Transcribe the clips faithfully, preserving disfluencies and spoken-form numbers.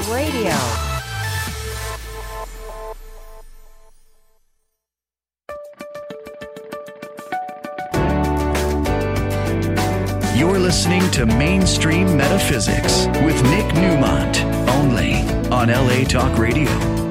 Radio. You're listening to Mainstream Metaphysics with Nick Newmont, only on L A Talk Radio.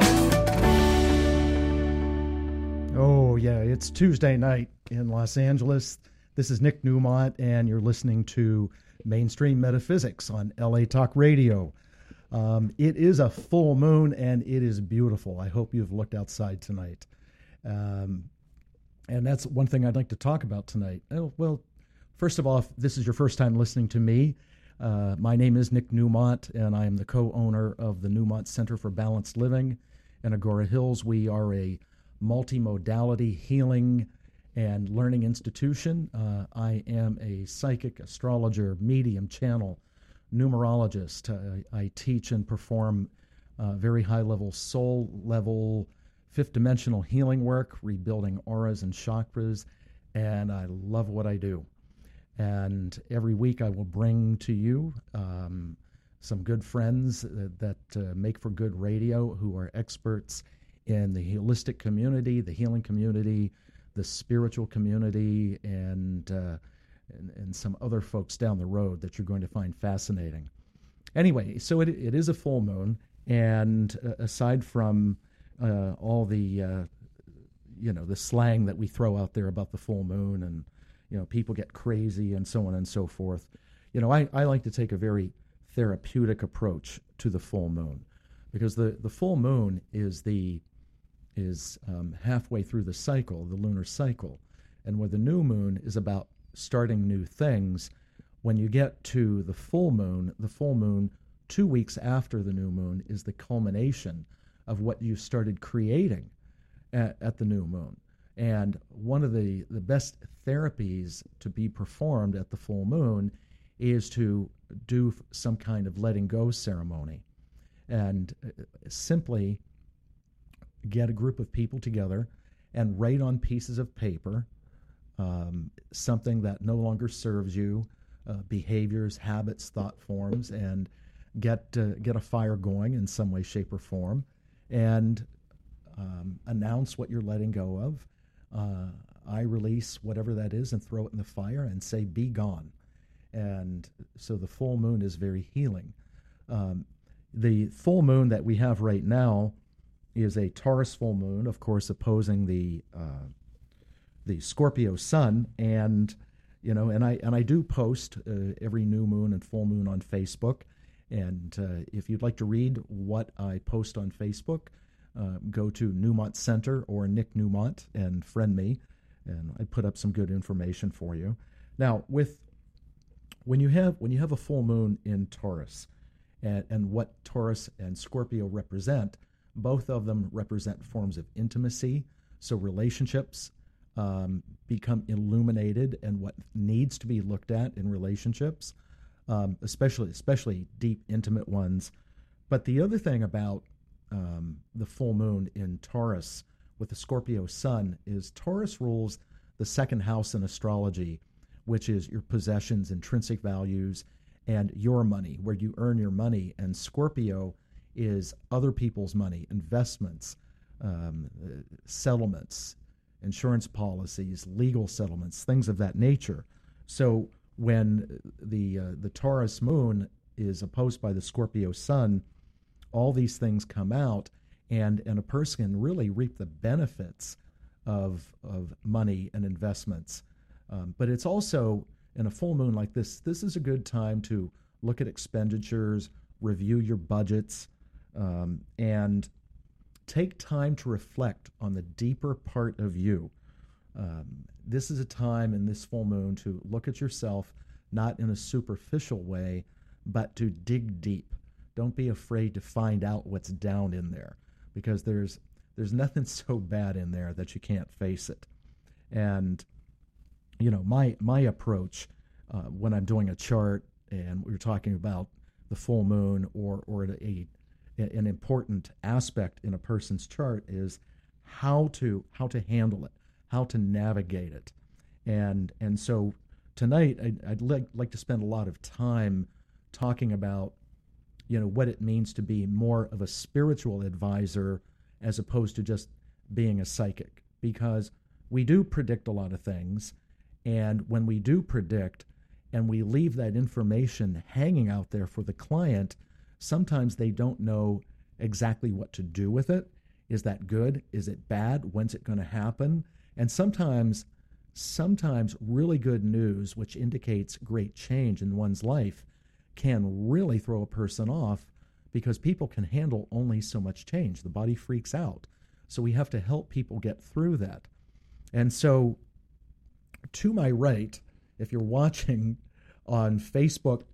Oh, yeah, it's Tuesday night in Los Angeles. This is Nick Newmont, and you're listening to Mainstream Metaphysics on L A Talk Radio. Um, it is a full moon, and it is beautiful. I hope you've looked outside tonight. Um, and that's one thing I'd like to talk about tonight. Oh, well, first of all, if this is your first time listening to me, uh, my name is Nick Newmont, and I am the co-owner of the Newmont Center for Balanced Living in Agoura Hills. We are a multimodality healing and learning institution. Uh, I am a psychic, astrologer, medium, channel, numerologist. Uh, I teach and perform uh, very high-level, soul-level, fifth-dimensional healing work, rebuilding auras and chakras, and I love what I do. And every week I will bring to you um, some good friends that, that uh, make for good radio, who are experts in the holistic community, the healing community, the spiritual community, and, uh, and and some other folks down the road that you're going to find fascinating. Anyway, so it it is a full moon, and uh, aside from uh, all the uh, you know the slang that we throw out there about the full moon, and you know people get crazy and so on and so forth, you know I, I like to take a very therapeutic approach to the full moon, because the, the full moon is the is um, halfway through the cycle, the lunar cycle. And where the new moon is about starting new things, when you get to the full moon, the full moon, two weeks after the new moon, is the culmination of what you started creating at, at the new moon. And one of the, the best therapies to be performed at the full moon is to do some kind of letting go ceremony. And simply get a group of people together and write on pieces of paper um, something that no longer serves you, uh, behaviors, habits, thought forms, and get uh, get a fire going in some way, shape, or form, and um, announce what you're letting go of. Uh, I release whatever that is and throw it in the fire and say, be gone. And so the full moon is very healing. Um, the full moon that we have right now is a Taurus full moon, of course, opposing the uh, the Scorpio sun, and you know, and I and I do post uh, every new moon and full moon on Facebook, and uh, if you'd like to read what I post on Facebook, uh, go to Newmont Center or Nick Newmont and friend me, and I put up some good information for you. Now, with when you have when you have a full moon in Taurus, and, and what Taurus and Scorpio represent. Both of them represent forms of intimacy, so relationships um, become illuminated, and what needs to be looked at in relationships, um, especially especially deep, intimate ones. But the other thing about um, the full moon in Taurus with the Scorpio sun is Taurus rules the second house in astrology, which is your possessions, intrinsic values, and your money, where you earn your money, and Scorpio is other people's money, investments, um, uh, settlements, insurance policies, legal settlements, things of that nature. So when the uh, the Taurus moon is opposed by the Scorpio sun, all these things come out, and, and a person can really reap the benefits of, of money and investments. Um, but it's also, in a full moon like this, this is a good time to look at expenditures, review your budgets, Um, and take time to reflect on the deeper part of you. Um, this is a time in this full moon to look at yourself, not in a superficial way, but to dig deep. Don't be afraid to find out what's down in there, because there's there's nothing so bad in there that you can't face it. And you know, my my approach uh, when I'm doing a chart, and we're talking about the full moon or or a an important aspect in a person's chart, is how to how to handle it, how to navigate it. And and so tonight I'd, I'd like, like to spend a lot of time talking about you know, what it means to be more of a spiritual advisor as opposed to just being a psychic, because we do predict a lot of things. And when we do predict and we leave that information hanging out there for the client, sometimes they don't know exactly what to do with it. Is that good? Is it bad? When's it going to happen? And sometimes, sometimes really good news, which indicates great change in one's life, can really throw a person off, because people can handle only so much change. The body freaks out. So we have to help people get through that. And so to my right, if you're watching on Facebook,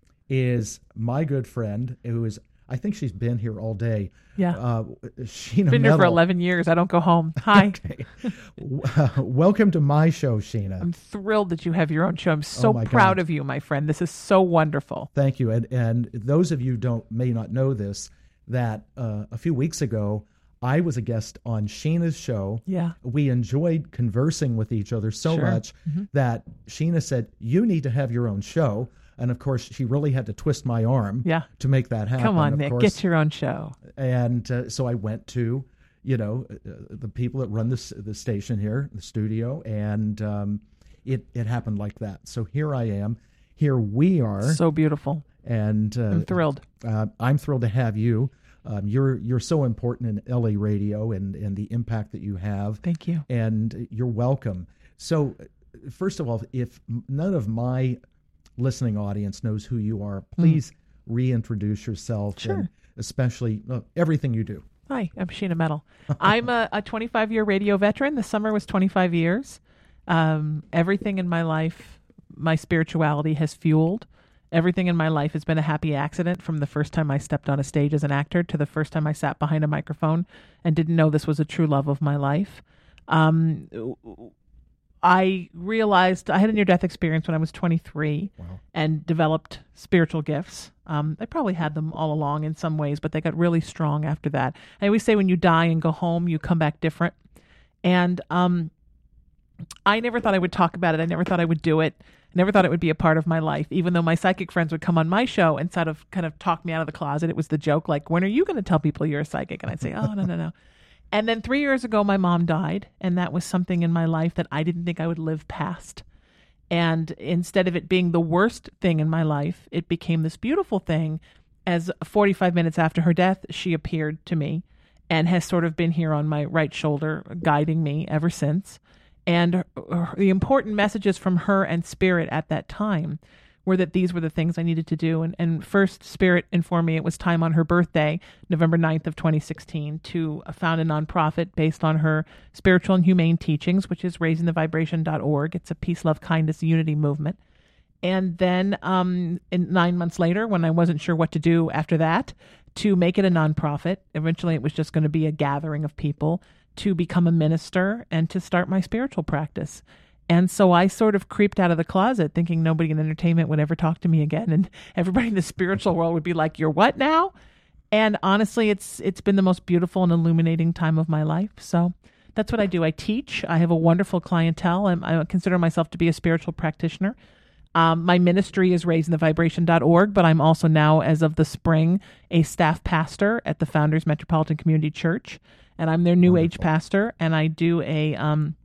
is my good friend who is, I think she's been here all day. Yeah. Uh, Sheena Been here for Metal. eleven years. I don't go home. Hi. Okay. Uh, welcome to my show, Sheena. I'm thrilled that you have your own show. I'm so Oh, my proud God. of you, my friend. This is so wonderful. Thank you. And and those of you don't may not know this, that uh, a few weeks ago, I was a guest on Sheena's show. Yeah. We enjoyed conversing with each other so Sure. much Mm-hmm. that Sheena said, you need to have your own show. And of course, she really had to twist my arm Yeah. to make that happen. Come on, of Nick. course. Get your own show. And uh, so I went to, you know, uh, the people that run this the station here, the studio, and um, it it happened like that. So here I am. Here we are. So beautiful. And uh, I'm thrilled. Uh, I'm thrilled to have you. Um, you're you're so important in L A radio and, and the impact that you have. Thank you. And you're welcome. So, first of all, if none of my listening audience knows who you are, please mm. reintroduce yourself. Sure. And especially uh, everything you do. Hi, I'm Sheena Metal. I'm a, a twenty-five-year radio veteran. This summer was twenty-five years. Um, everything in my life, my spirituality has fueled. Everything in my life has been a happy accident, from the first time I stepped on a stage as an actor to the first time I sat behind a microphone and didn't know this was a true love of my life. Um, I realized I had a near-death experience when I was twenty-three. Wow. And developed spiritual gifts. Um, I probably had them all along in some ways, but they got really strong after that. I always say when you die and go home, you come back different. And um, I never thought I would talk about it. I never thought I would do it. I never thought it would be a part of my life, even though my psychic friends would come on my show and sort of kind of talk me out of the closet. It was the joke, like, when are you going to tell people you're a psychic? And I'd say, oh, no, no, no. And then three years ago, my mom died, and that was something in my life that I didn't think I would live past. And instead of it being the worst thing in my life, it became this beautiful thing. As forty-five minutes after her death, she appeared to me and has sort of been here on my right shoulder, guiding me ever since. And her, her, the important messages from her and Spirit at that time were that these were the things I needed to do. And, and first, Spirit informed me it was time on her birthday, November ninth of twenty sixteen, to found a nonprofit based on her spiritual and humane teachings, which is raising the vibration dot org. It's a peace, love, kindness, unity movement. And then um, in nine months later, when I wasn't sure what to do after that, to make it a nonprofit. Eventually, it was just going to be a gathering of people, to become a minister and to start my spiritual practice. And so I sort of creeped out of the closet thinking nobody in entertainment would ever talk to me again. And everybody in the spiritual world would be like, you're what now? And honestly, it's it's been the most beautiful and illuminating time of my life. So that's what I do. I teach. I have a wonderful clientele. I'm, I consider myself to be a spiritual practitioner. Um, my ministry is raising the vibration dot org, but I'm also now, as of the spring, a staff pastor at the Founders Metropolitan Community Church. And I'm their New Wonderful. Age pastor. And I do a... Um,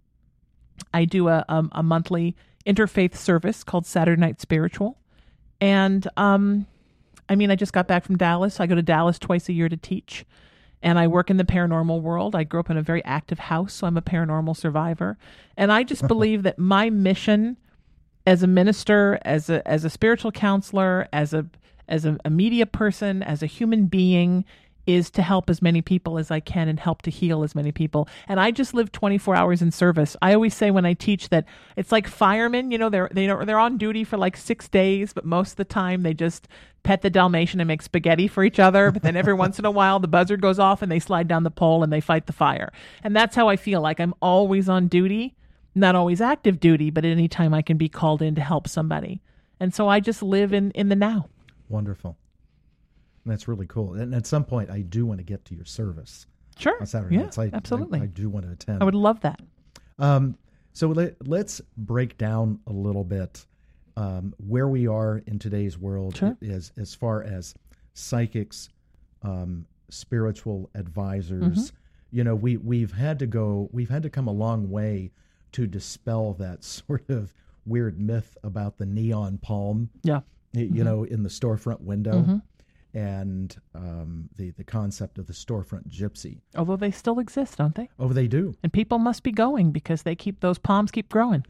I do a, a, a monthly interfaith service called Saturday Night Spiritual. And, um, I mean, I just got back from Dallas. I go to Dallas twice a year to teach. And I work in the paranormal world. I grew up in a very active house, so I'm a paranormal survivor. And I just believe that my mission as a minister, as a as a spiritual counselor, as a as a, a media person, as a human being, is to help as many people as I can and help to heal as many people. And I just live twenty-four hours in service. I always say when I teach that it's like firemen, you know, they're they don't, they're on duty for like six days, but most of the time they just pet the Dalmatian and make spaghetti for each other. But then every once in a while the buzzer goes off and they slide down the pole and they fight the fire. And that's how I feel. Like I'm always on duty, not always active duty, but at any time I can be called in to help somebody. And so I just live in, in the now. Wonderful. That's really cool. And at some point, I do want to get to your service. Sure. On Saturday yeah, nights. I, absolutely. I, I do want to attend. I would love that. Um, so let, let's break down a little bit um, where we are in today's world Sure. as, as far as psychics, um, spiritual advisors. Mm-hmm. You know, we we've had to go, we've had to come a long way to dispel that sort of weird myth about the neon palm. Yeah. You mm-hmm. know, in the storefront window. Mm-hmm. And um, the, the concept of the storefront gypsy. Although they still exist, don't they? Oh, they do. And people must be going because they keep those palms keep growing.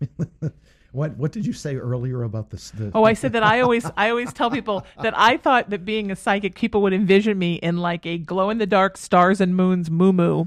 What what did you say earlier about this? The, oh, I said that I always I always tell people that I thought that being a psychic, people would envision me in like a glow in the dark stars and moons moo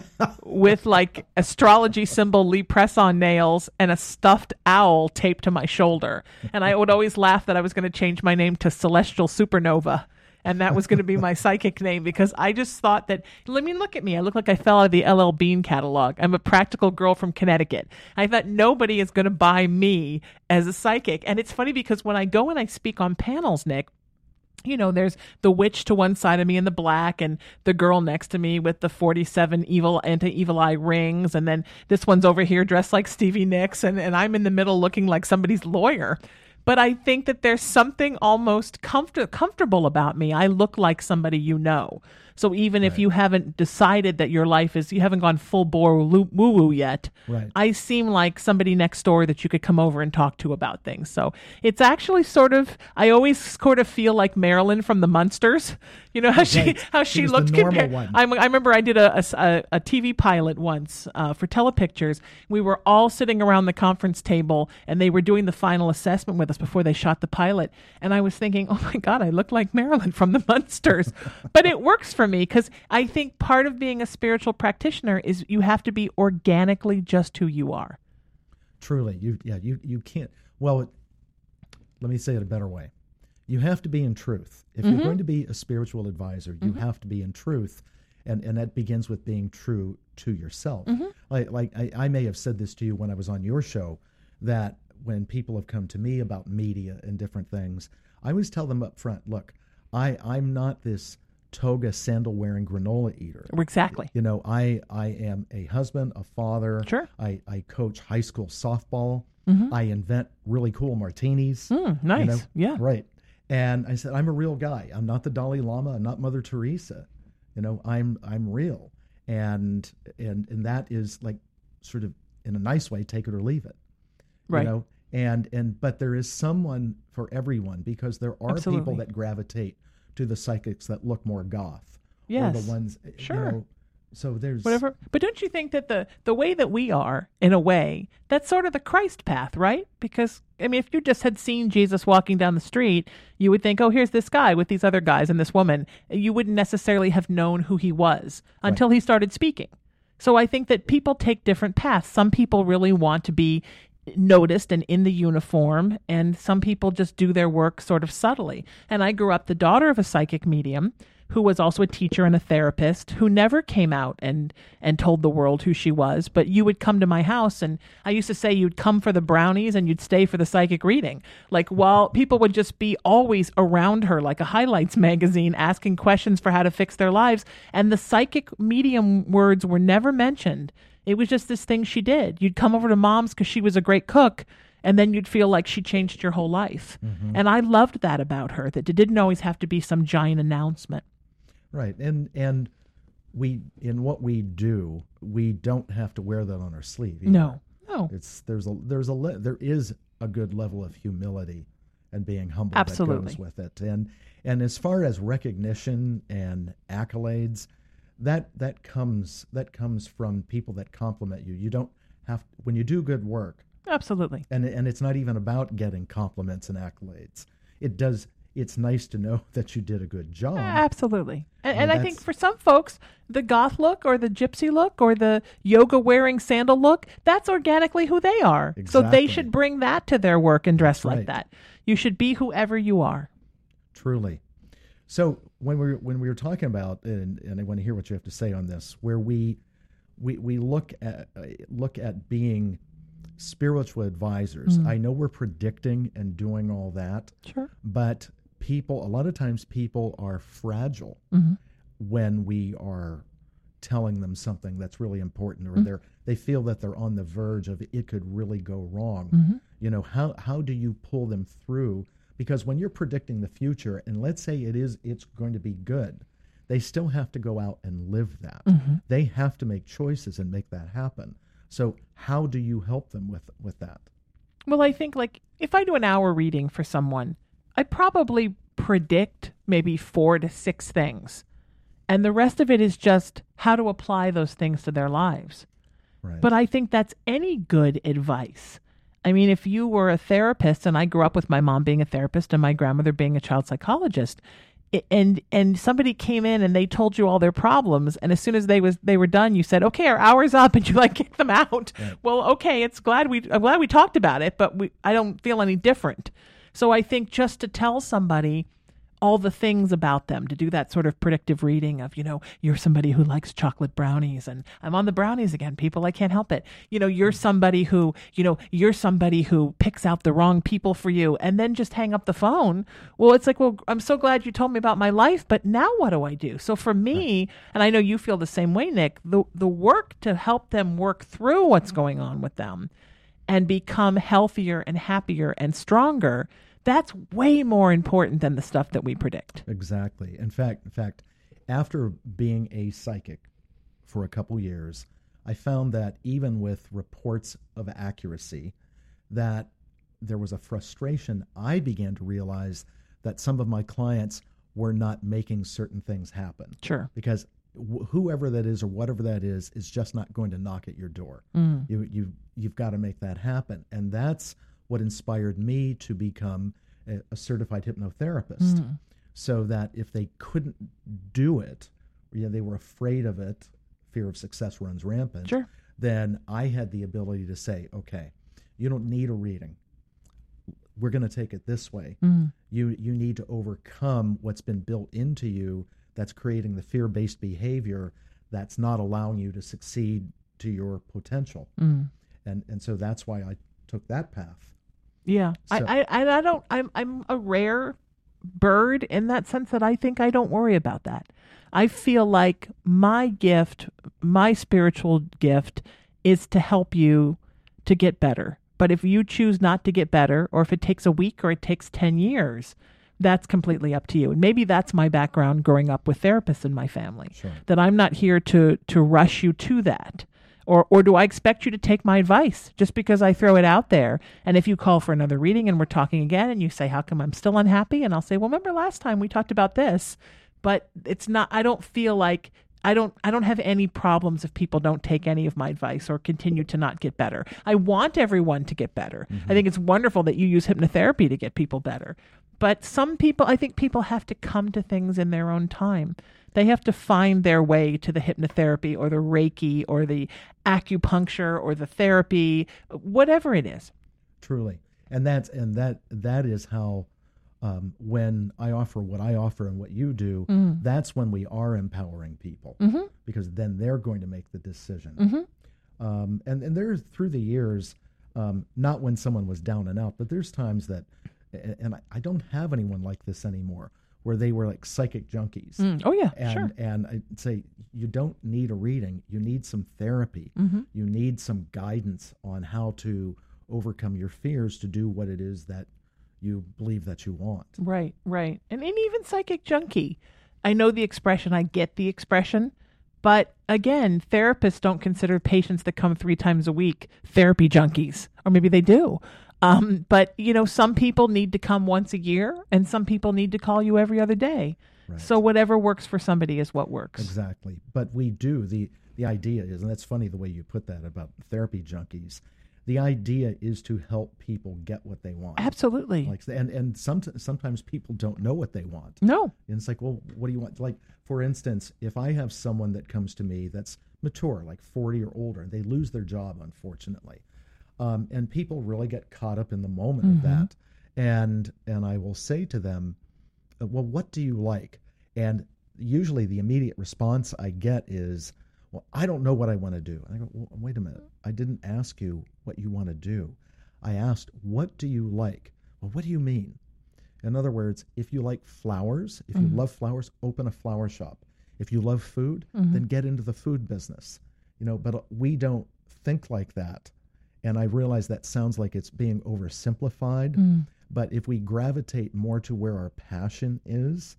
with like astrology symbol Lee press on nails and a stuffed owl taped to my shoulder. And I would always laugh that I was going to change my name to Celestial Supernova. And that was going to be my psychic name because I just thought that, I mean, look at me. I look like I fell out of the L L Bean catalog. I'm a practical girl from Connecticut. I thought nobody is going to buy me as a psychic. And it's funny because when I go and I speak on panels, Nick, you know, there's the witch to one side of me in the black and the girl next to me with the forty-seven evil anti-evil eye rings. And then this one's over here dressed like Stevie Nicks. And, and I'm in the middle looking like somebody's lawyer. But I think that there's something almost comfort- comfortable about me. I look like somebody you know. So even right. if you haven't decided that your life is, you haven't gone full bore woo-woo yet, right. I seem like somebody next door that you could come over and talk to about things. So it's actually sort of, I always sort of feel like Marilyn from the Munsters. You know how right. she how she, she looked compared. One. I, I remember I did a, a, a T V pilot once uh, for Telepictures. We were all sitting around the conference table and they were doing the final assessment with us before they shot the pilot. And I was thinking, oh my God, I look like Marilyn from the Munsters. But it works for me because I think part of being a spiritual practitioner is you have to be organically just who you are. Truly, you yeah you you can't. Well, it, let me say it a better way. You have to be in truth. If mm-hmm. you're going to be a spiritual advisor, you mm-hmm. have to be in truth, and and that begins with being true to yourself. Mm-hmm. Like like I, I may have said this to you when I was on your show, that when people have come to me about media and different things, I always tell them up front, look, I I'm not this toga sandal wearing granola eater. Exactly. You know, I I am a husband, a father. Sure. I, I coach high school softball. Mm-hmm. I invent really cool martinis. Mm, nice. You know? Yeah. Right. And I said, I'm a real guy. I'm not the Dalai Lama. I'm not Mother Teresa. You know, I'm I'm real. And and and that is like sort of in a nice way, take it or leave it. Right. You know, and and but there is someone for everyone because there are Absolutely. people that gravitate to the psychics that look more goth. Yes. Or the ones sure. you know, so there's whatever. But don't you think that the, the way that we are, in a way, that's sort of the Christ path, right? Because, I mean, if you just had seen Jesus walking down the street, you would think, oh, here's this guy with these other guys and this woman. You wouldn't necessarily have known who he was until right. he started speaking. So I think that people take different paths. Some people really want to be noticed and in the uniform, and some people just do their work sort of subtly. And I grew up the daughter of a psychic medium who was also a teacher and a therapist, who never came out and and told the world who she was. But you would come to my house, and I used to say you'd come for the brownies and you'd stay for the psychic reading. Like, while people would just be always around her like a highlights magazine, asking questions for how to fix their lives. And the psychic medium words were never mentioned. It was just this thing she did. You'd come over to Mom's because she was a great cook, and then you'd feel like she changed your whole life. Mm-hmm. And I loved that about her, that it didn't always have to be some giant announcement. Right. And and we in what we do, we don't have to wear that on our sleeve either. No. No. It's there's a there's a le- there is a good level of humility and being humble Absolutely. that goes with it. And and as far as recognition and accolades, that that comes that comes from people that compliment you. You don't have when you do good work. Absolutely. And and it's not even about getting compliments and accolades. It does It's nice to know that you did a good job. Absolutely. And, and, and I think for some folks, the goth look or the gypsy look or the yoga wearing sandal look, that's organically who they are. Exactly. So they should bring that to their work and dress That's like right. that. You should be whoever you are. Truly. So when we were, when we were talking about, and, and I want to hear what you have to say on this, where we we we look at uh, look at being spiritual advisors. Mm. I know we're predicting and doing all that. Sure. But people, a lot of times people are fragile mm-hmm. when we are telling them something that's really important, or mm-hmm. they're they feel that they're on the verge of it could really go wrong. Mm-hmm. You know, how how do you pull them through Because when you're predicting the future, and let's say it is, it's going to be good, they still have to go out and live that. Mm-hmm. They have to make choices and make that happen. So how do you help them with, with that? Well, I think like if I do an hour reading for someone, I probably predict maybe four to six things. And the rest of it is just how to apply those things to their lives. Right. But I think that's any good advice. I mean, if you were a therapist, and I grew up with my mom being a therapist and my grandmother being a child psychologist, and and somebody came in and they told you all their problems, and as soon as they was they were done, you said, "Okay, our hour's up," and you like kicked them out. Right. Well, okay, it's glad we I'm glad we talked about it, but we I don't feel any different. So I think just to tell somebody all the things about them, to do that sort of predictive reading of, you know, you're somebody who likes chocolate brownies, and I'm on the brownies again, people, I can't help it. You know, you're somebody who, you know, you're somebody who picks out the wrong people for you, and then just hang up the phone. Well, it's like, well, I'm so glad you told me about my life, but now what do I do? So for me, and I know you feel the same way, Nick, the the work to help them work through what's going on with them and become healthier and happier and stronger, that's way more important than the stuff that we predict. Exactly. In fact, in fact, after being a psychic for a couple years, I found that even with reports of accuracy, that there was a frustration. I began to realize that some of my clients were not making certain things happen. Sure. Because wh- whoever that is or whatever that is is just not going to knock at your door. Mm. You you you've got to make that happen, and that's what inspired me to become a, a certified hypnotherapist. Mm. So that if they couldn't do it, you know, they were afraid of it, fear of success runs rampant, Sure. then I had the ability to say, okay, you don't need a reading. We're going to take it this way. Mm. You you need to overcome what's been built into you that's creating the fear-based behavior that's not allowing you to succeed to your potential. Mm. And and so that's why I took that path. Yeah, So- I, I, I don't. I'm, I'm a rare bird in that sense that I think I don't worry about that. I feel like my gift, my spiritual gift, is to help you to get better. But if you choose not to get better, or if it takes a week or it takes ten years, that's completely up to you. And maybe that's my background growing up with therapists in my family. Sure. That I'm not here to to rush you to that. Or or do I expect you to take my advice just because I throw it out there? And if you call for another reading and we're talking again and you say, how come I'm still unhappy? And I'll say, well, remember last time we talked about this, but it's not, I don't feel like, I don't, I don't have any problems if people don't take any of my advice or continue to not get better. I want everyone to get better. Mm-hmm. I think it's wonderful that you use hypnotherapy to get people better. But some people, I think people have to come to things in their own time. They have to find their way to the hypnotherapy or the Reiki or the acupuncture or the therapy, whatever it is. Truly. And that's and that that is how um, when I offer what I offer and what you do, Mm. that's when we are empowering people, Mm-hmm. because then they're going to make the decision. Mm-hmm. Um, and and there's through the years, um, not when someone was down and out, but there's times that, and I, I don't have anyone like this anymore, where they were like psychic junkies. Mm. Oh, yeah, And sure. and I'd say you don't need a reading. You need some therapy. Mm-hmm. You need some guidance on how to overcome your fears to do what it is that you believe that you want. Right, right. And, and even psychic junkie. I know the expression, I get the expression, but again, therapists don't consider patients that come three times a week therapy junkies, or maybe they do. Um, but, you know, some people need to come once a year and some people need to call you every other day. Right. So whatever works for somebody is what works. Exactly. But we do. The, the idea is, and that's funny the way you put that about therapy junkies, the idea is to help people get what they want. Absolutely. Like, and and some, sometimes people don't know what they want. No. And it's like, well, what do you want? Like, for instance, if I have someone that comes to me that's mature, like forty or older, they lose their job, unfortunately. Um, and people really get caught up in the moment Mm-hmm. of that. And and I will say to them, well, what do you like? And usually the immediate response I get is, well, I don't know what I want to do. And I go, well, wait a minute. I didn't ask you what you want to do. I asked, what do you like? Well, what do you mean? In other words, if you like flowers, if you Mhm. love flowers, open a flower shop. If you love food, Mhm. then get into the food business. You know, but we don't think like that. And I realize that sounds like it's being oversimplified, Mm. But if we gravitate more to where our passion is,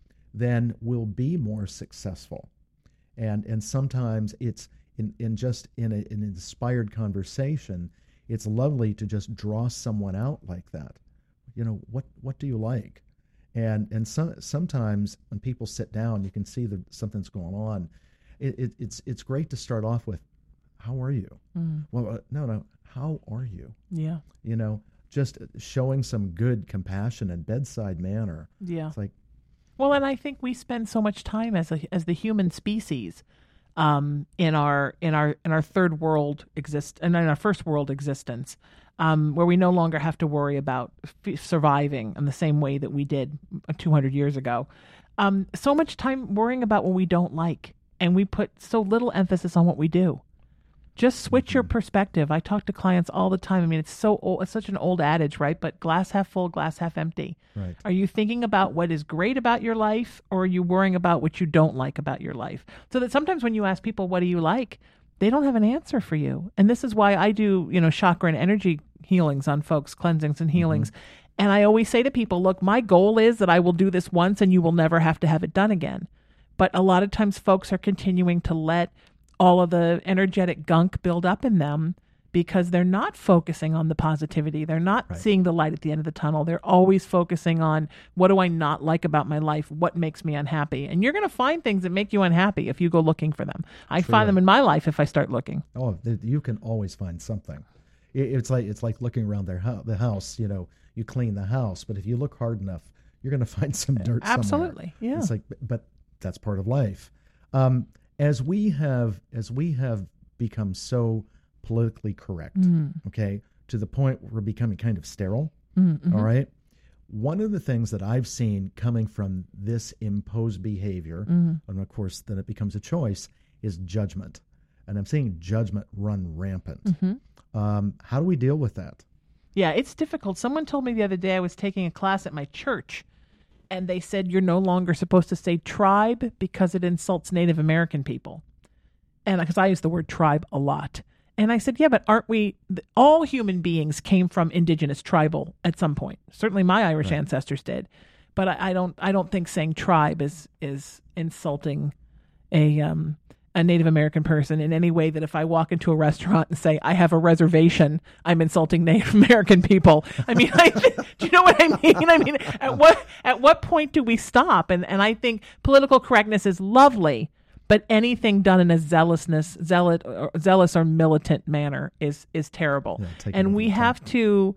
then we'll be more successful. And and sometimes it's in, in just in a, an inspired conversation, it's lovely to just draw someone out like that. You know, what what do you like? And and some, sometimes when people sit down, you can see that something's going on. It, it, it's it's great to start off with, how are you? Mm. Well, uh, no, no, how are you? Yeah. You know, just showing some good compassion and bedside manner. Yeah. It's like, well, and I think we spend so much time as a, as the human species um, in our in our in our third world exist and in our first world existence, um, where we no longer have to worry about f- surviving in the same way that we did two hundred years ago. Um, so much time worrying about what we don't like, and we put so little emphasis on what we do. Just switch your perspective. I talk to clients all the time. I mean, it's so old, it's such an old adage, right? But glass half full, glass half empty. Right. Are you thinking about what is great about your life, or are you worrying about what you don't like about your life? So that sometimes when you ask people, what do you like? They don't have an answer for you. And this is why I do, you know, chakra and energy healings on folks, cleansings and healings. Mm-hmm. And I always say to people, look, my goal is that I will do this once and you will never have to have it done again. But a lot of times folks are continuing to let all of the energetic gunk build up in them because they're not focusing on the positivity. They're not right. seeing the light at the end of the tunnel. They're always focusing on, what do I not like about my life? What makes me unhappy? And you're going to find things that make you unhappy if you go looking for them. I True. find them in my life if I start looking. Oh, you can always find something. It's like it's like looking around their ho- the house. You know, you clean the house, but if you look hard enough, you're going to find some dirt Absolutely, somewhere. yeah. It's like, but that's part of life. Um, As we have as we have become so politically correct, mm. okay, to the point where we're becoming kind of sterile, mm-hmm. all right? One of the things that I've seen coming from this imposed behavior, mm. and of course then it becomes a choice, is judgment. And I'm seeing judgment run rampant. Mm-hmm. Um, how do we deal with that? Yeah, it's difficult. Someone told me the other day I was taking a class at my church, and they said you're no longer supposed to say tribe because it insults Native American people. And because I use the word tribe a lot. And I said, yeah, but aren't we, all human beings came from indigenous tribal at some point. Certainly my Irish right. ancestors did. But I, I don't I don't think saying tribe is is insulting a um a Native American person in any way that if I walk into a restaurant and say, I have a reservation, I'm insulting Native American people. I mean, I, do you know what I mean? I mean, at what at what point do we stop? And and I think political correctness is lovely, but anything done in a zealousness, zealot, or zealous or militant manner is is terrible. Yeah, and we have to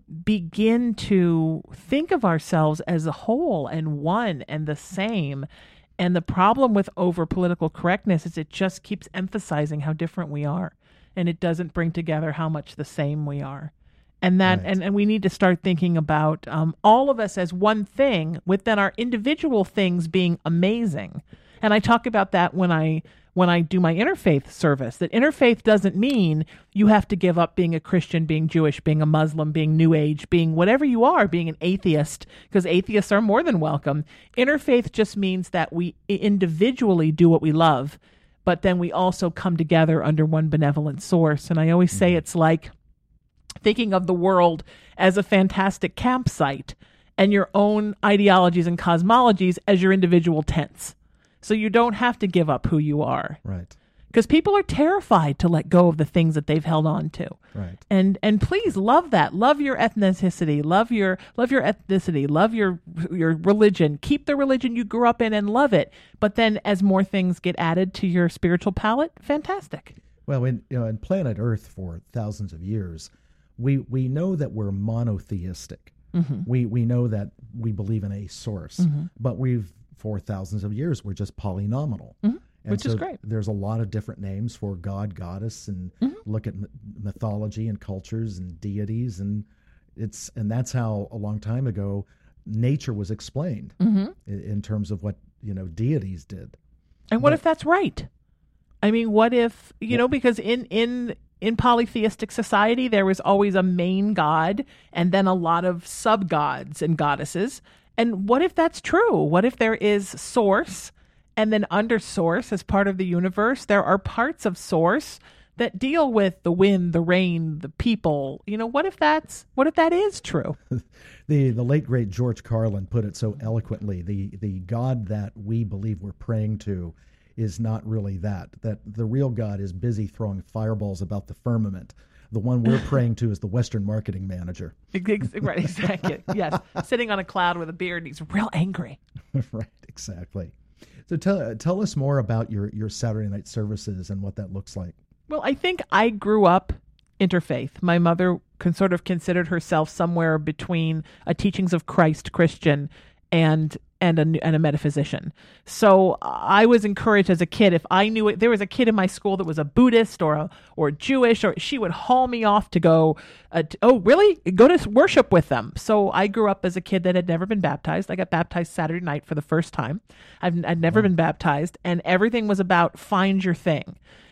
begin to think of ourselves as a whole and one and the same. And the problem with over political correctness is it just keeps emphasizing how different we are, and it doesn't bring together how much the same we are. And that, right. and, and we need to start thinking about um, all of us as one thing, with then our individual things being amazing. And I talk about that when I when I do my interfaith service, that interfaith doesn't mean you have to give up being a Christian, being Jewish, being a Muslim, being New Age, being whatever you are, being an atheist, because atheists are more than welcome. Interfaith just means that we individually do what we love, but then we also come together under one benevolent source. And I always say it's like thinking of the world as a fantastic campsite and your own ideologies and cosmologies as your individual tents. So you don't have to give up who you are. Right. Because people are terrified to let go of the things that they've held on to. Right. And and please love that. Love your ethnicity. Love your love your ethnicity. Love your your religion. Keep the religion you grew up in and love it. But then as more things get added to your spiritual palette, fantastic. Well, in you know, in planet Earth for thousands of years, we we know that we're monotheistic. Mm-hmm. We we know that we believe in a source, mm-hmm. but we've for thousands of years, we're just polynomial. Mm-hmm. And Which so is great. There's a lot of different names for God, goddess, and mm-hmm. look at m- mythology and cultures and deities, and it's and that's how a long time ago nature was explained mm-hmm. in, in terms of what you know deities did. And what but, if that's right? I mean, what if you well, know because in in in polytheistic society there was always a main god and then a lot of sub gods and goddesses. And what if that's true? What if there is source, and then under source, as part of the universe, there are parts of source that deal with the wind, the rain, the people. You know, what if that's what if that is true? The the late great George Carlin put it so eloquently. The the God that we believe we're praying to is not really that. That the real God is busy throwing fireballs about the firmament. The one we're praying to is the Western marketing manager. Right, exactly. Yes, sitting on a cloud with a beard, and he's real angry. Right, exactly. So tell tell us more about your, your Saturday night services and what that looks like. Well, I think I grew up interfaith. My mother con- sort of considered herself somewhere between a Teachings of Christ Christian and and a, and a metaphysician. So I was encouraged as a kid. If I knew it, there was a kid in my school that was a Buddhist or a, or Jewish, or she would haul me off to go, uh, to, oh, really? Go to worship with them. So I grew up as a kid that had never been baptized. I got baptized Saturday night for the first time. I've I'd never been baptized, and everything was about find your thing.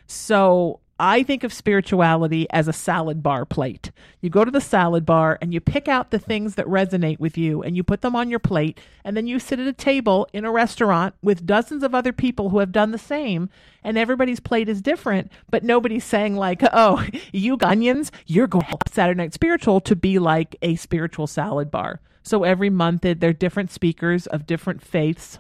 So I think of spirituality as a salad bar plate. You go to the salad bar and you pick out the things that resonate with you and you put them on your plate, and then you sit at a table in a restaurant with dozens of other people who have done the same, and everybody's plate is different, but nobody's saying like, oh, you onions, you're going to Saturday Night Spiritual to be like a spiritual salad bar. So every month there are different speakers of different faiths,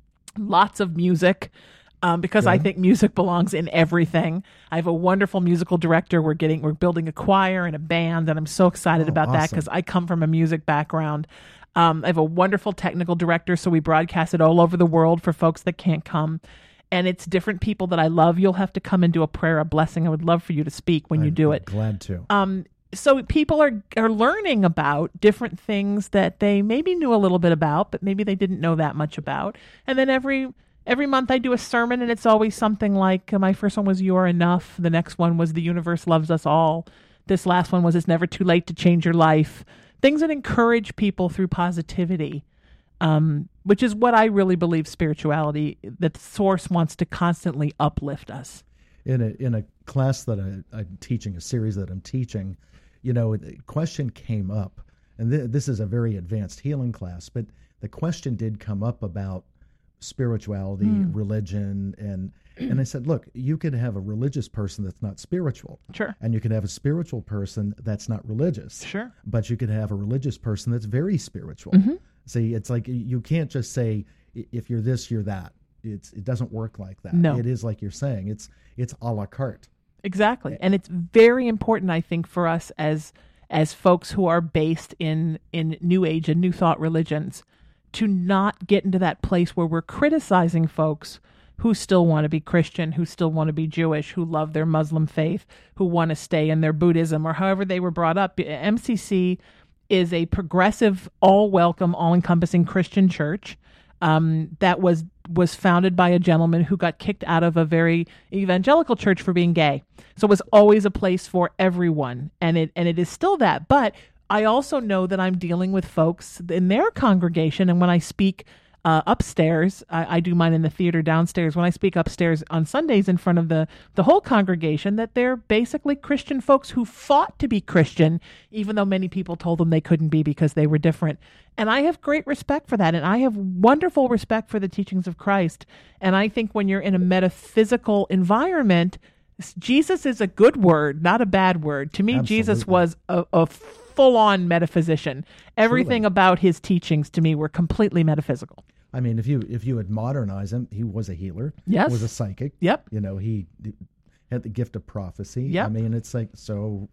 lots of music. Um, because yeah. I think music belongs in everything. I have a wonderful musical director. We're getting, we're building a choir and a band, and I'm so excited oh, about awesome. that because I come from a music background. Um, I have a wonderful technical director, so we broadcast it all over the world for folks that can't come. And it's different people that I love. You'll have to come and do a prayer, a blessing. I would love for you to speak when I'm, you do I'm it. Glad to. Um, so people are are learning about different things that they maybe knew a little bit about, but maybe they didn't know that much about. And then every Every month I do a sermon, and it's always something like, uh, my first one was You're Enough. The next one was The Universe Loves Us All. This last one was It's Never Too Late to Change Your Life. Things that encourage people through positivity, um, which is what I really believe spirituality, that the source wants to constantly uplift us. In a in a class that I, I'm teaching, a series that I'm teaching, you know, the question came up, and th- this is a very advanced healing class, but the question did come up about spirituality, mm. religion, and and I said, look, you could have a religious person that's not spiritual. Sure. And you could have a spiritual person that's not religious. Sure. But you could have a religious person that's very spiritual. Mm-hmm. See, it's like you can't just say, if you're this, you're that. It's It doesn't work like that. No. It is like you're saying. It's it's a la carte. Exactly. And it's very important, I think, for us as as folks who are based in, in New Age and New Thought religions, to not get into that place where we're criticizing folks who still want to be Christian, who still want to be Jewish, who love their Muslim faith, who want to stay in their Buddhism or however they were brought up. M C C is a progressive, all-welcome, all-encompassing Christian church um, that was was founded by a gentleman who got kicked out of a very evangelical church for being gay. So it was always a place for everyone, and it and it is still that. But I also know that I'm dealing with folks in their congregation, and when I speak uh, upstairs, I, I do mine in the theater downstairs. When I speak upstairs on Sundays in front of the, the whole congregation, that they're basically Christian folks who fought to be Christian, even though many people told them they couldn't be because they were different. And I have great respect for that, and I have wonderful respect for the teachings of Christ. And I think when you're in a metaphysical environment, Jesus is a good word, not a bad word. To me, Absolutely. Jesus was a, a full-on metaphysician. Everything Truly. about his teachings to me were completely metaphysical. I mean, if you if you would modernize him, he was a healer. Yes. Was a psychic. Yep. You know, he had the gift of prophecy. Yep. I mean, it's like, so.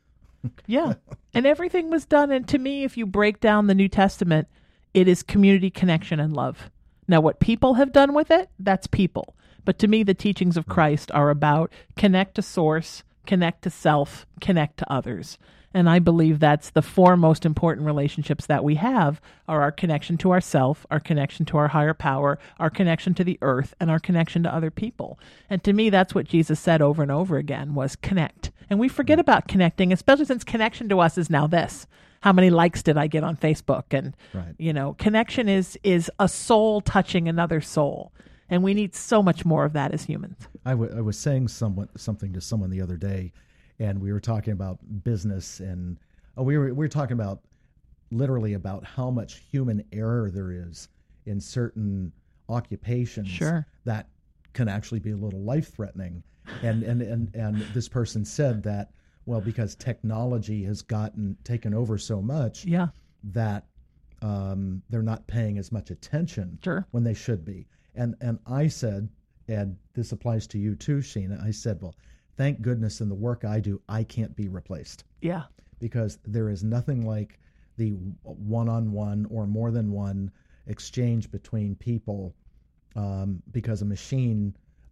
Yeah. And everything was done. And to me, if you break down the New Testament, it is community, connection, and love. Now, what people have done with it, that's people. But to me, the teachings of Christ are about connect to source, connect to self, connect to others. And I believe that's the four most important relationships that we have are our connection to ourself, our connection to our higher power, our connection to the earth, and our connection to other people. And to me, that's what Jesus said over and over again was connect. And we forget about connecting, especially since connection to us is now this. How many likes did I get on Facebook? And, right. you know, connection is is a soul touching another soul. And we need so much more of that as humans. I, w- I was saying somewhat, something to someone the other day, and we were talking about business, and oh, we were we were talking about literally about how much human error there is in certain occupations Sure. that can actually be a little life-threatening. And, and, and, and this person said that, well, because technology has gotten taken over so much Yeah. that um, they're not paying as much attention Sure. when they should be. And and I said, and this applies to you too, Sheena, I said, well, thank goodness in the work I do, I can't be replaced, Yeah. because there is nothing like the one-on-one or more than one exchange between people, um, because a machine,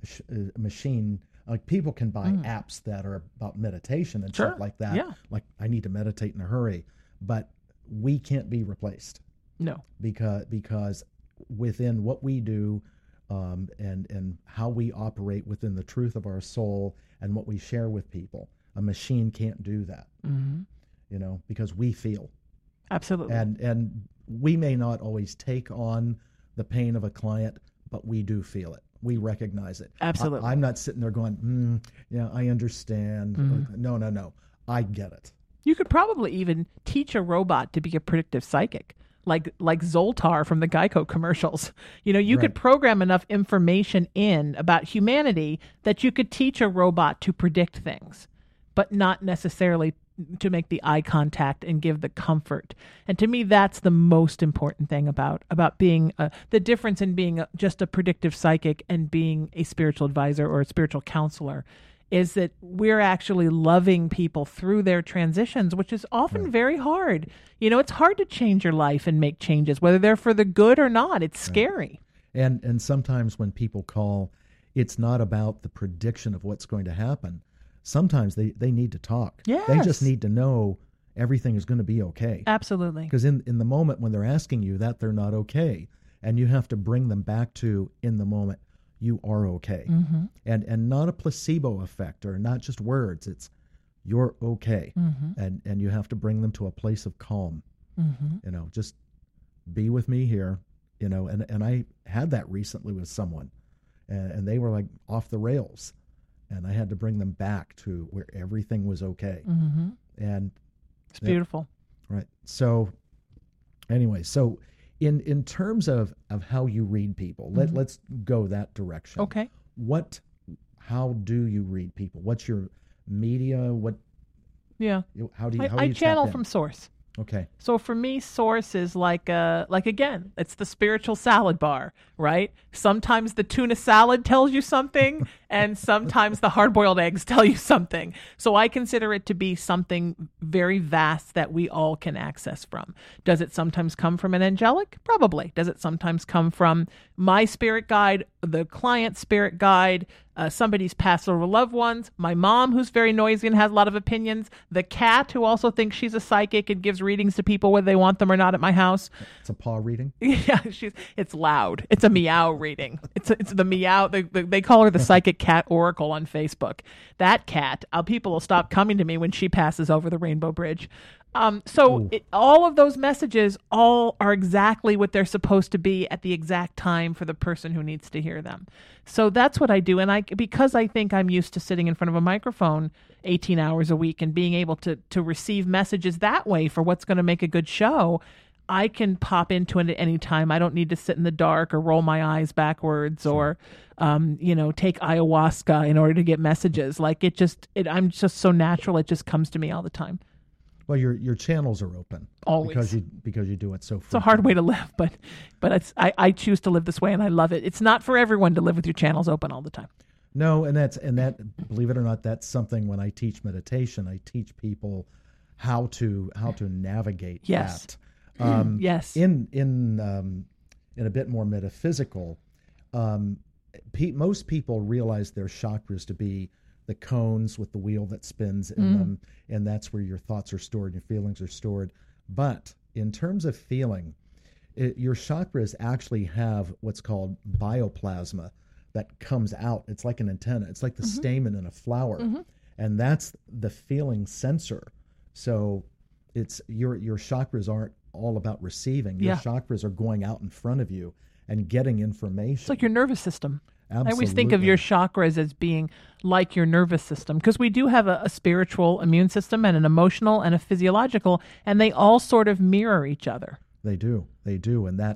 a machine, like people can buy Mm. apps that are about meditation and Sure. stuff like that. Yeah. Like I need to meditate in a hurry, but we can't be replaced No. because because within what we do, um, and and how we operate within the truth of our soul and what we share with people, a machine can't do that. Mm-hmm. You know, because we feel. Absolutely. And and we may not always take on the pain of a client, but we do feel it. We recognize it. Absolutely. I, I'm not sitting there going, mm, yeah, I understand. Mhm. No, no, no. I get it. You could probably even teach a robot to be a predictive psychic, like like Zoltar from the Geico commercials. You know, you Right. could program enough information in about humanity that you could teach a robot to predict things, but not necessarily to make the eye contact and give the comfort. And to me, that's the most important thing about about being a, the difference in being a, just a predictive psychic and being a spiritual advisor or a spiritual counselor, is that we're actually loving people through their transitions, which is often Right. very hard. You know, it's hard to change your life and make changes, whether they're for the good or not. It's scary. And and sometimes when people call, it's not about the prediction of what's going to happen. Sometimes they, they need to talk. They Yes. just need to know everything is going to be okay. Absolutely. Because in, in the moment when they're asking you that, they're not okay. And you have to bring them back to, in the moment, you are okay. Mm-hmm. And and not a placebo effect or not just words. It's you're okay. Mm-hmm. And and you have to bring them to a place of calm. Mm-hmm. You know, just be with me here. You know, and, and I had that recently with someone. And, and they were like off the rails. And I had to bring them back to where everything was okay. Mm-hmm. And It's beautiful. right. So anyway, so in in terms of, of how you read people, let, Mhm. let's go that direction. Okay. What how do you read people? What's your media? What Yeah. how do you I, how do I you tap channel in? from source. Okay. So for me, source is like uh like again, it's the spiritual salad bar, right? Sometimes the tuna salad tells you something, and sometimes the hard-boiled eggs tell you something. So I consider it to be something very vast that we all can access from. Does it sometimes come from an angelic? Probably. Does it sometimes come from my spirit guide, the client's spirit guide, uh, somebody's past or loved ones, my mom who's very noisy and has a lot of opinions, the cat who also thinks she's a psychic and gives readings to people whether they want them or not at my house. It's a paw reading. Yeah, she's it's loud. It's a meow reading. It's it's the meow. The, the, they call her the psychic cat oracle on Facebook. That cat, uh, people will stop coming to me when she passes over the Rainbow Bridge. Um, so it, all of those messages all are exactly what they're supposed to be at the exact time for the person who needs to hear them. So that's what I do. And I, because I think I'm used to sitting in front of a microphone eighteen hours a week and being able to, to receive messages that way for what's going to make a good show, I can pop into it at any time. I don't need to sit in the dark or roll my eyes backwards or, um, you know, take ayahuasca in order to get messages. Like it just, it, I'm just so natural. It just comes to me all the time. Well, your your channels are open. Always. Because you because you do it so It's a hard frequently. way to live, but but it's I, I choose to live this way and I love it. It's not for everyone to live with your channels open all the time. No, and that's and that believe it or not, that's something when I teach meditation, I teach people how to how to navigate Yes. that. Um, Yes. In in um, in a bit more metaphysical, um, pe- most people realize their chakras to be the cones with the wheel that spins in Mm. them, and that's where your thoughts are stored, your feelings are stored. But in terms of feeling, it, your chakras actually have what's called bioplasma that comes out. It's like an antenna. It's like the Mm-hmm. stamen in a flower, Mhm. and that's the feeling sensor. So it's your your chakras aren't all about receiving. Your Yeah. chakras are going out in front of you and getting information. It's like your nervous system. Absolutely. I always think of your chakras as being like your nervous system because we do have a, a spiritual immune system and an emotional and a physiological, and they all sort of mirror each other. They do. They do. And that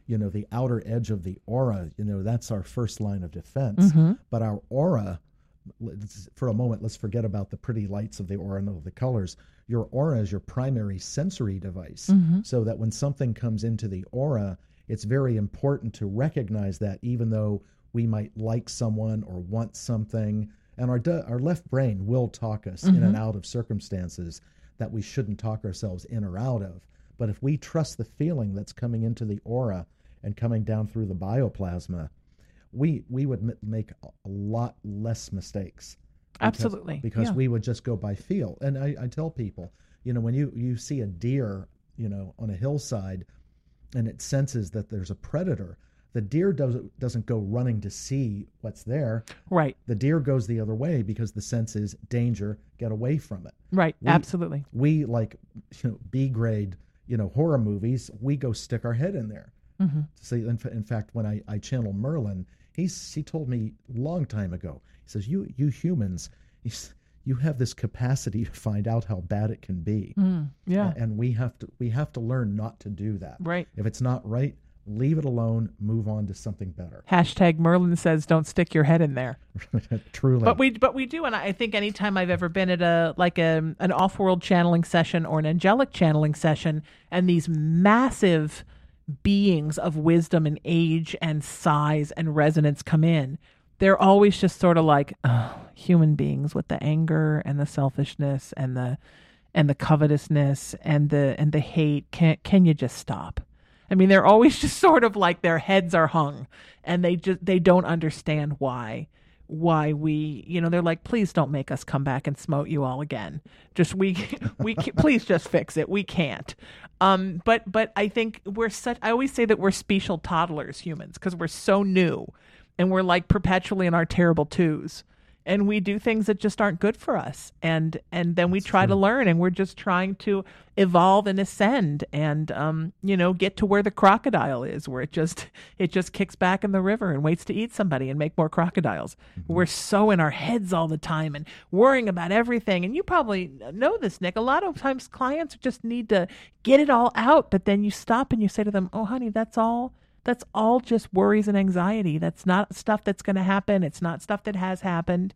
you know, the outer edge of the aura, you know, that's our first line of defense. Mm-hmm. But our aura, let's- for a moment, let's forget about the pretty lights of the aura and the colors. Your aura is your primary sensory device. Mm-hmm. So that when something comes into the aura, it's very important to recognize that, even though we might like someone or want something, and our de- our left brain will talk us Mm-hmm. in and out of circumstances that we shouldn't talk ourselves in or out of. But if we trust the feeling that's coming into the aura and coming down through the bioplasma, we we would m- make a lot less mistakes. Because, Absolutely, Because yeah. we would just go by feel. And I, I tell people, you know, when you, you see a deer, you know, on a hillside and it senses that there's a predator, the deer doesn't doesn't go running to see what's there. Right, The deer goes the other way because the sense is danger, get away from it. right, We- absolutely. We, like, you know, B grade, you know, horror movies, we go stick our head in there. Mm-hmm. See, in, fa- in fact, when I, I channel Merlin, he's he told me a long time ago. He says, "You you humans, he's, you have this capacity to find out how bad it can be, Mm, yeah, and we have to we have to learn not to do that. right. If it's not right, leave it alone. Move on to something better." Hashtag Merlin says, "Don't stick your head in there." Truly, But we, but we do, and I think anytime I've ever been at a like a an off-world channeling session or an angelic channeling session, and these massive beings of wisdom and age and size and resonance come in, they're always just sort of like, oh, human beings with the anger and the selfishness and the and the covetousness and the and the hate. Can can you just stop? I mean, they're always just sort of like their heads are hung, and they just they don't understand why why we, you know, they're like, please don't make us come back and smote you all again. Just we we ca- please just fix it. We can't. Um, but but I think we're such. I always say that we're special toddlers, humans, because we're so new, and we're like perpetually in our terrible twos, and we do things that just aren't good for us, and and then we try to learn, and we're just trying to evolve and ascend, and um, you know, get to where the crocodile is, where it just it just kicks back in the river and waits to eat somebody and make more crocodiles. Mm-hmm. We're so in our heads all the time and worrying about everything, and you probably know this, Nick. A lot of times clients just need to get it all out, but then you stop and you say to them, "Oh, honey, that's all." That's all just worries and anxiety. That's not stuff that's going to happen. It's not stuff that has happened.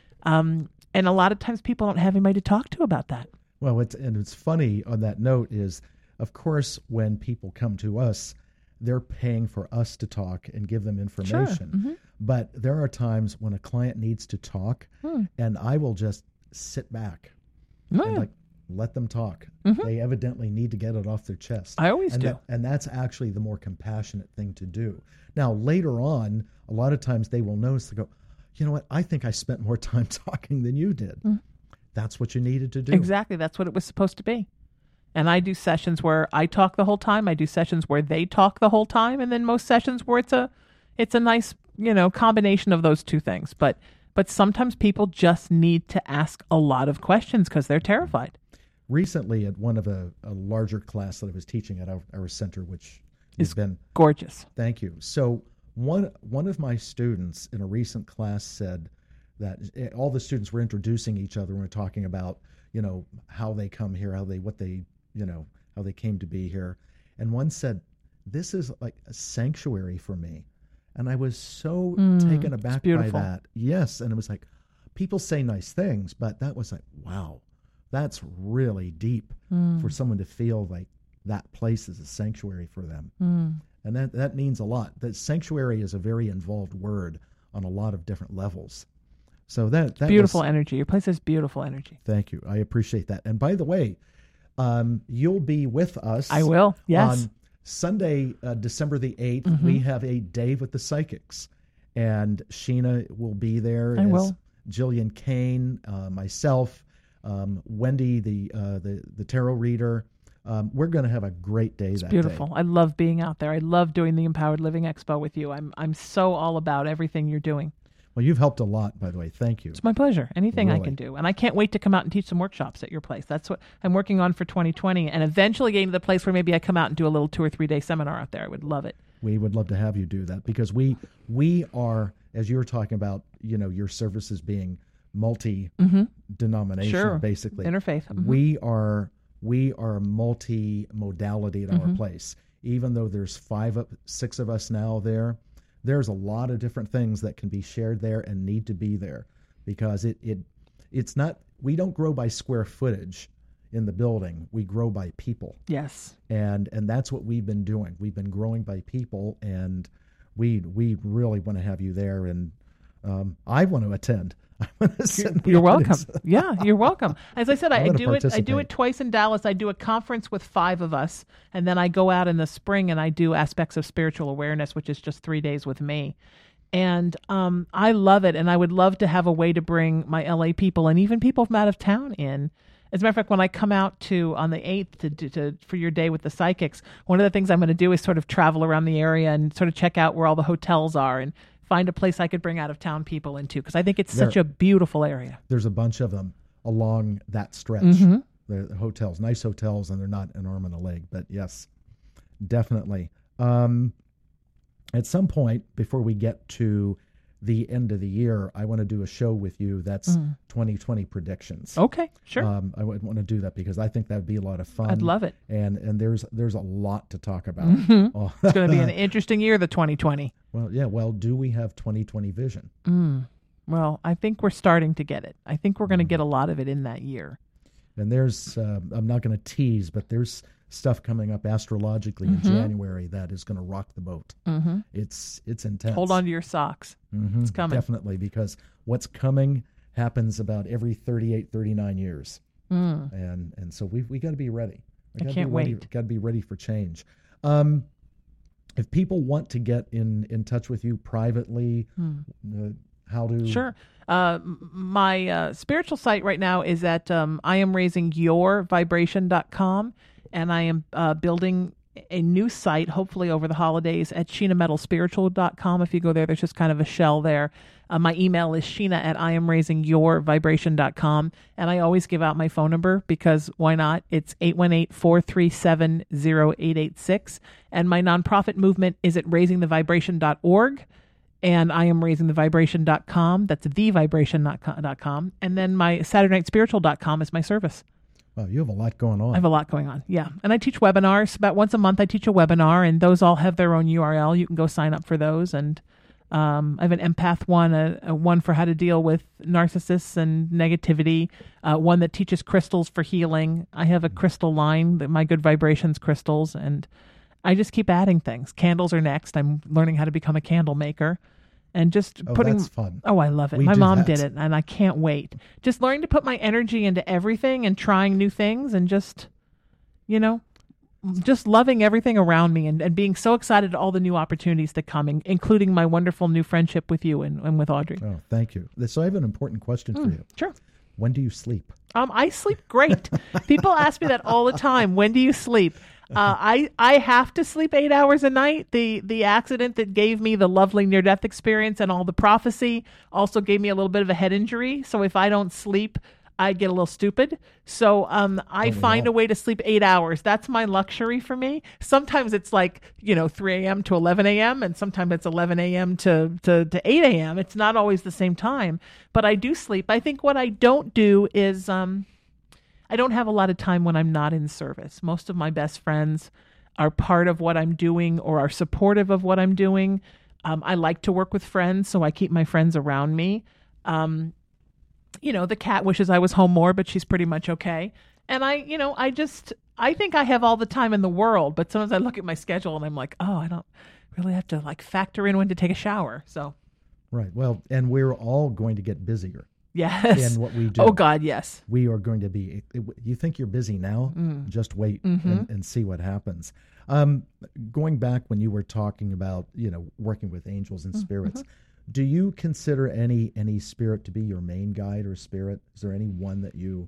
Um, and a lot of times people don't have anybody to talk to about that. Well, it's, and it's funny on that note is, of course, when people come to us, they're paying for us to talk and give them information. Sure. Mm-hmm. But there are times when a client needs to talk, Hmm. and I will just sit back Oh, and yeah. like let them talk. Mhm. They evidently need to get it off their chest. I always and do. that- and that's actually the more compassionate thing to do. Now, later on, a lot of times they will notice, they go, you know what, I think I spent more time talking than you did. Mm. That's what you needed to do. Exactly. That's what it was supposed to be. And I do sessions where I talk the whole time. I do sessions where they talk the whole time. And then most sessions where it's a, it's a nice, you know, combination of those two things. But, but sometimes people just need to ask a lot of questions because they're terrified. Recently, at one of a, a larger class that I was teaching at our, our center, which has Is been, Gorgeous. thank you. So one one of my students in a recent class said that eh, all the students were introducing each other and we're talking about, you know, how they come here, how they, what they, you know, how they came to be here. And one said, this is like a sanctuary for me. And I was so Mm, taken it's aback by beautiful. that. Yes. And it was like, people say nice things, but that was like, wow, that's really deep Mm, for someone to feel like that place is a sanctuary for them. mm. And that, that means a lot. That sanctuary is a very involved word on a lot of different levels. So that, that Beautiful was, energy. Your place has beautiful energy. thank you. I appreciate that. And by the way, um, you'll be with us. I will. Yes. On Sunday, uh, December the eighth, Mhm. we have a Day with the Psychics. And Sheena will be there. I as will. Jillian Kane, uh, myself, um, Wendy, the, uh, the, the tarot reader. Um, we're going to have a great day that Beautiful. day. I love being out there. I love doing the Empowered Living Expo with you. I'm I'm so all about everything you're doing. Well, you've helped a lot, by the way. Thank you. It's my pleasure. Anything I Really. can do. And I can't wait to come out and teach some workshops at your place. That's what I'm working on for twenty twenty, and eventually getting to the place where maybe I come out and do a little two or three day seminar out there. I would love it. We would love to have you do that because we we are, as you were talking about, you know, your services being multi-denomination, Sure. basically. Interfaith. Mhm. We are we are multi-modality at Mhm. our place. even though there's five, of, six of us now there, there's a lot of different things that can be shared there and need to be there, because it, it it's not, we don't grow by square footage in the building. We grow by people. Yes. And and that's what we've been doing. We've been growing by people, and we we really want to have you there, and um, I want to attend. I want to sit in the You're welcome. audience. Yeah, you're welcome. As I said, I, I'm I gonna do it. I do participate. it twice in Dallas. I do a conference with five of us, and then I go out in the spring and I do aspects of spiritual awareness, which is just three days with me. And um, I love it, and I would love to have a way to bring my L A people and even people from out of town in. As a matter of fact, when I come out to on the eighth to, to, to for your day with the psychics, one of the things I'm going to do is sort of travel around the area and sort of check out where all the hotels are and find a place I could bring out of town people into, because I think it's There- such a beautiful area. There's a bunch of them along that stretch. Mm-hmm. They're hotels, nice hotels, and they're not an arm and a leg. But yes, definitely. Um, at some point before we get to the end of the year, I want to do a show with you that's Mm. twenty twenty predictions. Okay, sure. Um, I would want to do that because I think that would be a lot of fun. I'd love it. And and there's there's a lot to talk about. Mhm. Oh, It's going to be an interesting year, the twenty twenty. well, yeah. Well, do we have twenty twenty vision? Mm. Well, I think we're starting to get it. I think we're going to get a lot of it in that year. And there's, uh, I'm not going to tease, but there's stuff coming up astrologically Mhm. in January that is going to rock the boat. Mm-hmm. It's it's intense. Hold on to your socks. Mhm, it's coming. Definitely, because what's coming happens about every thirty-eight, thirty-nine years. Mm. And and so we we got to be ready. We I gotta can't be ready, wait. Got to be ready for change. Um, if people want to get in, in touch with you privately, Mm. uh, how to? Sure. Uh, m- my uh, spiritual site right now is at um, I am raising your vibration dot com, and I am uh, building a new site, hopefully over the holidays, at sheena metal spiritual dot com. If you go there, there's just kind of a shell there. Uh, my email is sheena at I am raising your vibration dot com, and I always give out my phone number because why not? It's eight one eight, four three seven, zero eight eight six, and my nonprofit movement is at raising the vibration dot org. And I am raising the vibration dot com. That's the vibration dot com. And then my saturday night spiritual dot com is my service. Wow, you have a lot going on. I have a lot going on. Yeah. And I teach webinars. About once a month, I teach a webinar, and those all have their own U R L. You can go sign up for those. And um, I have an empath one, a, a one for how to deal with narcissists and negativity, uh, one that teaches crystals for healing. I have a crystal line, that my Good Vibrations crystals, and I just keep adding things. Candles are next. I'm learning how to become a candle maker. And just Oh, putting, that's fun. oh, I love it. We My do mom that. did it, and I can't wait. Just learning to put my energy into everything and trying new things, and just, you know, just loving everything around me, and, and being so excited at all the new opportunities that come, in, including my wonderful new friendship with you and, and with Audrey. Oh, thank you. So I have an important question for you. Sure. When do you sleep? Um, I sleep great. People ask me that all the time. When do you sleep? Uh, I I have to sleep eight hours a night. The the accident that gave me the lovely near death experience and all the prophecy also gave me a little bit of a head injury. So if I don't sleep, I get a little stupid. So um, I Don't we find all? a way to sleep eight hours. That's my luxury for me. Sometimes it's like, you know, three a.m. to eleven a.m. and sometimes it's eleven a.m. to, to, to eight a.m. It's not always the same time, but I do sleep. I think what I don't do is um, I don't have a lot of time when I'm not in service. Most of my best friends are part of what I'm doing or are supportive of what I'm doing. Um, I like to work with friends, so I keep my friends around me. Um, you know, the cat wishes I was home more, but she's pretty much okay. And I, you know, I just, I think I have all the time in the world, but sometimes I look at my schedule and I'm like, oh, I don't really have to like factor in when to take a shower. So, Right. Well, and we're all going to get busier yes. in what we do. Oh, God, yes. We are going to be, you think you're busy now? Mm. Just wait Mm-hmm. and, and see what happens. Um, going back when you were talking about, you know, working with angels and spirits, Mm-hmm. do you consider any any spirit to be your main guide or spirit? Is there any one that you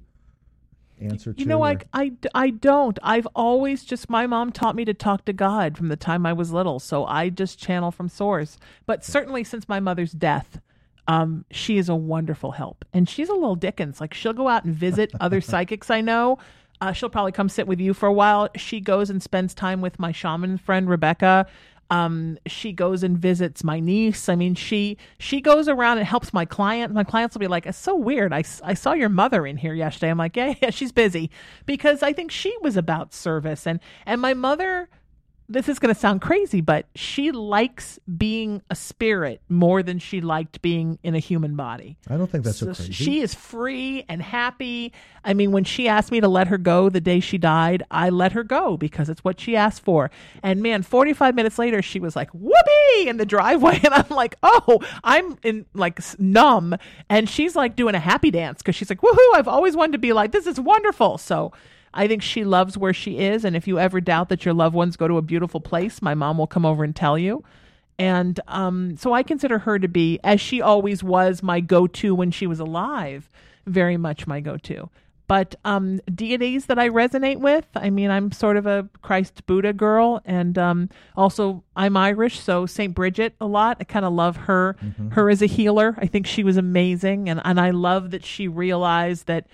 answer to? You know, I, or- I, I don't. I've always just, my mom taught me to talk to God from the time I was little. So I just channel from source. But certainly since my mother's death, um, she is a wonderful help. And she's a little Dickens. Like she'll go out and visit other psychics I know. Uh, she'll probably come sit with you for a while. She goes and spends time with my shaman friend, Rebecca. Um, she goes and visits my niece. I mean, she, she goes around and helps my client. My clients will be like, it's so weird. I, I saw your mother in here yesterday. I'm like, yeah, yeah, she's busy, because I think she was about service. And, and my mother, this is going to sound crazy, but she likes being a spirit more than she liked being in a human body. I don't think that's so, So crazy. she is free and happy. I mean, when she asked me to let her go the day she died, I let her go because it's what she asked for. And man, forty-five minutes later, she was like, whoopee, in the driveway. And I'm like, oh, I'm in like s- numb. And she's like doing a happy dance because she's like, woohoo, I've always wanted to be like, this is wonderful. So I think she loves where she is. And if you ever doubt that your loved ones go to a beautiful place, my mom will come over and tell you. And um, so I consider her to be, as she always was, my go-to when she was alive, very much my go-to. But um, deities that I resonate with, I mean, I'm sort of a Christ Buddha girl. And um, also I'm Irish, so Saint Bridget a lot. I kind of love her, mm-hmm. her as a healer. I think she was amazing. And, and I love that she realized that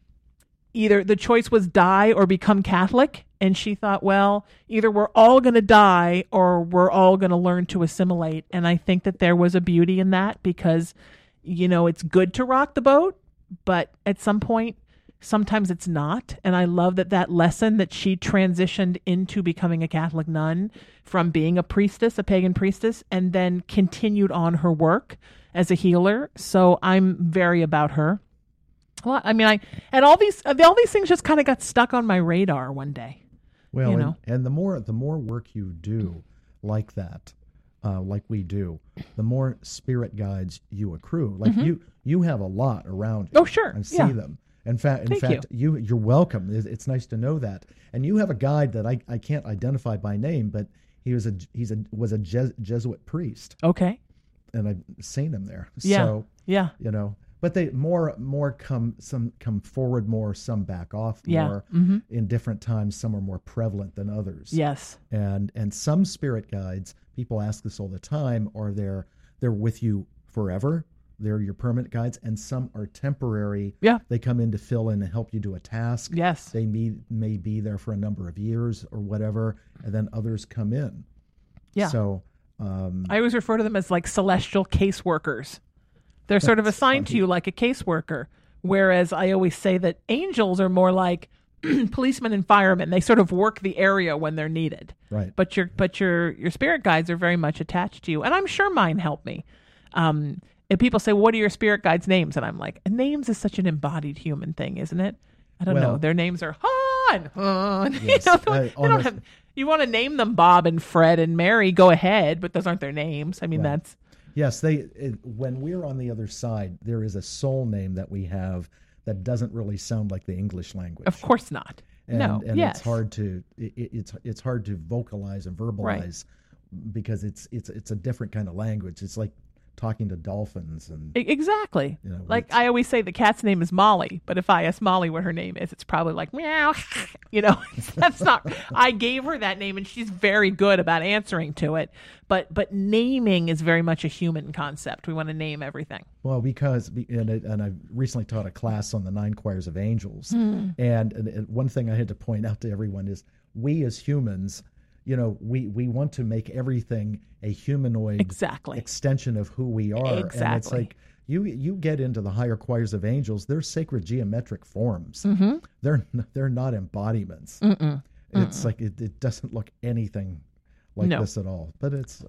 either the choice was die or become Catholic. And she thought, well, either we're all going to die or we're all going to learn to assimilate. And I think that there was a beauty in that because, you know, it's good to rock the boat, but at some point, sometimes it's not. And I love that that lesson that she transitioned into becoming a Catholic nun from being a priestess, a pagan priestess, and then continued on her work as a healer. So I'm very about her. Well, I mean, I and all these all these things just kind of got stuck on my radar one day. Well, you and, know? and the more the more work you do like that, uh, like we do, the more spirit guides you accrue. Like mm-hmm. you you have a lot around you. Oh, sure. I see yeah. them. In fact, in Thank fact, you. you you're welcome. It's, it's nice to know that. And you have a guide that I, I can't identify by name, but he was a he's a was a Jes- Jesuit priest. Okay. And I've seen him there. Yeah. So yeah. you know. But they more more come some come forward more, some back off yeah. more mm-hmm. in different times. Some are more prevalent than others. Yes. And and some spirit guides, people ask this all the time, are they're they're with you forever. They're your permanent guides, and some are temporary. Yeah. They come in to fill in and help you do a task. Yes. They may may be there for a number of years or whatever, and then others come in. Yeah. So um, I always refer to them as like celestial caseworkers. They're sort of assigned funny. to you like a caseworker, whereas I always say that angels are more like policemen and firemen. They sort of work the area when they're needed. Right. But your but your your spirit guides are very much attached to you, and I'm sure mine help me. Um, and people say, "What are your spirit guides' names?" And I'm like, "Names is such an embodied human thing, isn't it?" I don't well, know. Their names are Han. Han. Yes, you know, they, I, they don't have. You want to name them Bob and Fred and Mary? Go ahead, but those aren't their names. I mean, right. that's. Yes, they. It, when we're on the other side, there is a soul name that we have that doesn't really sound like the English language. Of course not. And, no. and yes. it's hard to it, it's it's hard to vocalize and verbalize right. because it's it's it's a different kind of language. It's like talking to dolphins and exactly. You know, like I always say, the cat's name is Molly, but if I ask Molly what her name is, it's probably like meow. You know, that's not. I gave her that name, and she's very good about answering to it. But but naming is very much a human concept. We want to name everything. Well, because and, it, and I recently taught a class on the nine choirs of angels, mm. and, and one thing I had to point out to everyone is we as humans, you know, we, we want to make everything a humanoid exactly. extension of who we are. Exactly. And it's like you you get into the higher choirs of angels, they're sacred geometric forms. Mm-hmm. They're they're not embodiments. Mm-mm. It's Mm-mm. like it, it doesn't look anything like no. this at all. But it's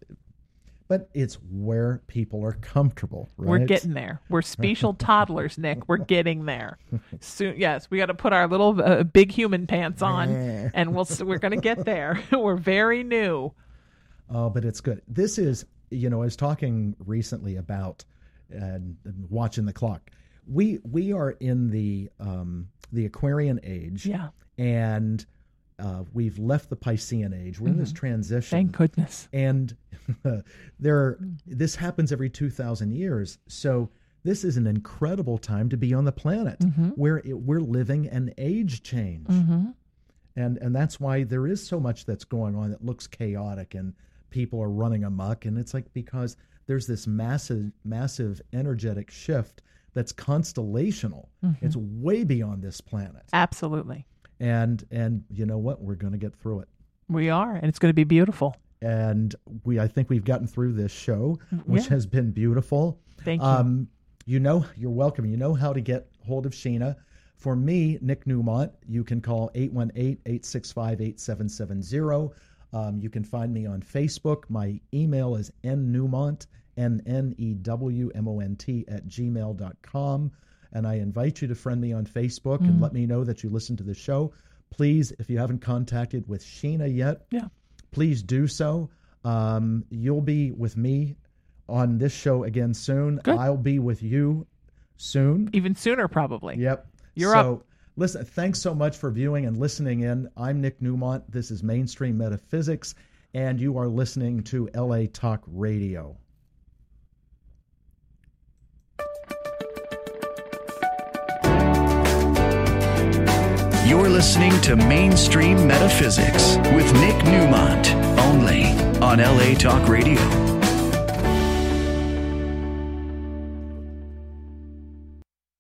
but it's where people are comfortable, right? We're getting there. We're special toddlers, Nick. We're getting there. Soon, yes, we got to put our little uh, big human pants on, and we'll we're going to get there. We're very new. Oh, but it's good. This is, you know, I was talking recently about and, and watching the clock. We we are in the um, the Aquarian age, yeah, and uh, we've left the Piscean age. We're mm-hmm. in this transition. Thank goodness. And there, this happens every two thousand years. So this is an incredible time to be on the planet, mm-hmm. where it, we're living an age change. Mm-hmm. And and that's why there is so much that's going on that looks chaotic and people are running amok. And it's like because there's this massive, massive energetic shift that's constellational. Mm-hmm. It's way beyond this planet. Absolutely. And and you know what? We're going to get through it. We are, and it's going to be beautiful. And we, I think we've gotten through this show, which yeah. has been beautiful. Thank you. Um, you know, you're welcome. You know how to get hold of Sheena. For me, Nick Newmont, you can call eight one eight, eight six five, eight seven seven zero. Um, you can find me on Facebook. My email is nnewmont, N N E W M O N T, at gmail dot com. And I invite you to friend me on Facebook mm. and let me know that you listen to the show. Please, if you haven't contacted with Sheena yet, yeah. please do so. Um, you'll be with me on this show again soon. Good. I'll be with you soon. Even sooner, probably. Yep. You're so, up. Listen, thanks so much for viewing and listening in. I'm Nick Newmont. This is Mainstream Metaphysics, and you are listening to L A Talk Radio. You're listening to Mainstream Metaphysics with Nick Newmont, only on L A Talk Radio.